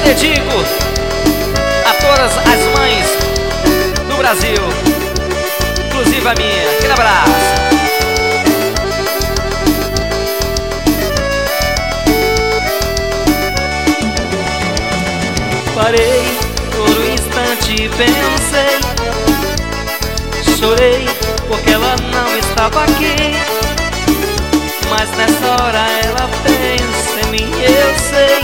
dedico a todas as mães do Brasil, inclusive a minha. Aquele abraço. Parei por um instante e pensei, chorei porque ela não estava aqui. Mas nessa hora ela pensa em mim, eu sei.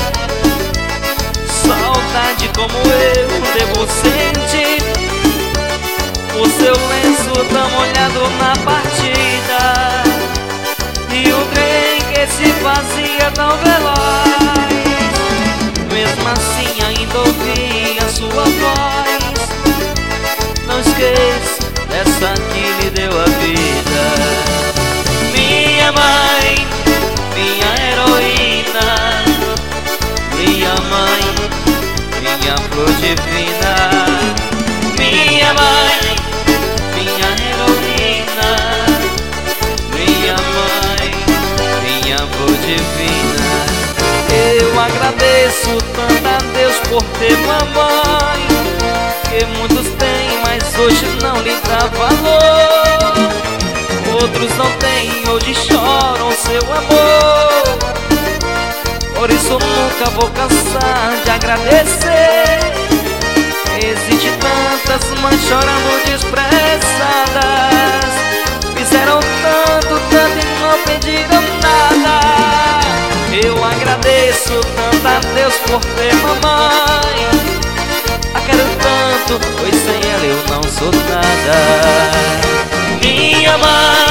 Saudade como eu devo sentir, o seu lenço tão molhado na partida, e o trem que se fazia tão veloz. Mesmo assim ainda ouvi a sua voz. Não esqueça dessa que lhe deu a vida. Minha mãe, minha heroína, minha mãe, minha flor divina. Minha mãe, minha heroína, minha mãe, minha flor divina. Eu agradeço tanto a Deus por ter mamãe, que muitos têm, mas hoje não lhe dá valor. Outros não têm, hoje choram seu amor. Por isso nunca vou cansar de agradecer. Existem tantas mães chorando despressadas, fizeram tanto, tanto e não pediram nada. Eu agradeço tanto a Deus por ter mamãe. A quero tanto, pois sem ela eu não sou nada. Minha mãe,